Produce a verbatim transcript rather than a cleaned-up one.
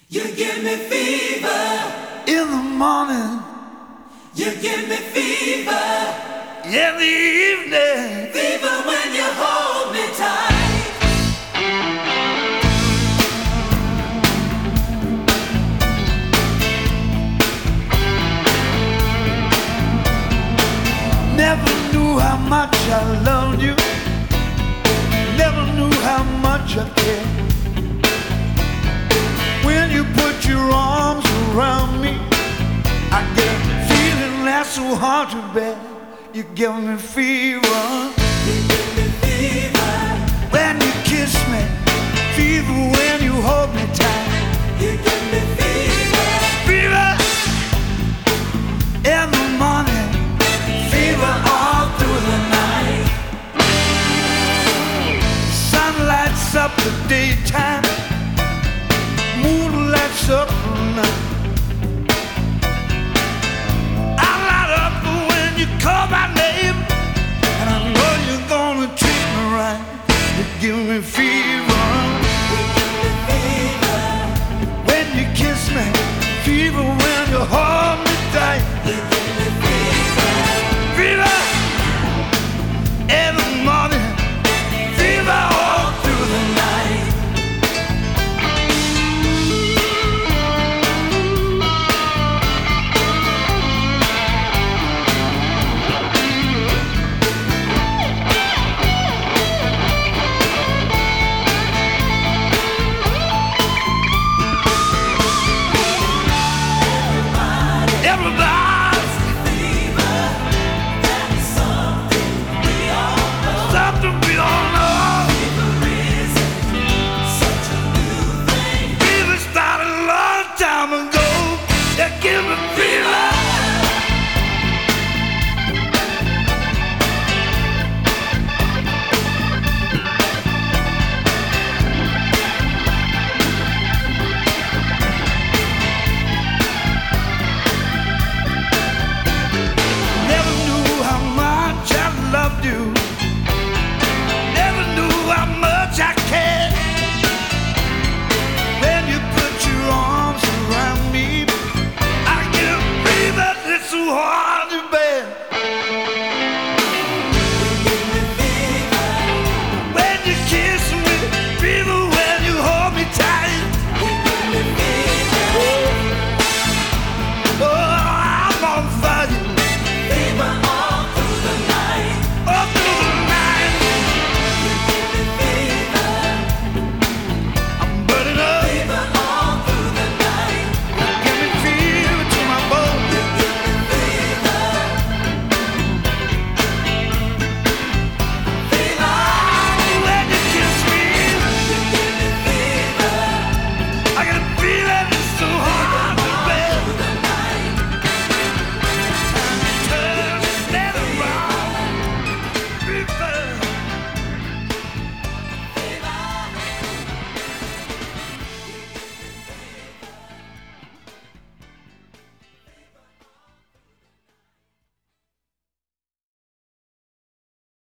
You give me fever in the morning. You give me fever In the evening. Fever when you hold me tight. Never knew how much I loved you. Never knew how much I cared. When you put your arms around me, I get a feeling that's so hard to bear. You give me fever. You give me fever When you kiss me, fever when you hold me tight. You give me fever Fever in the morning, fever all through the night. Sun lights up the daytime, moon lights up the night.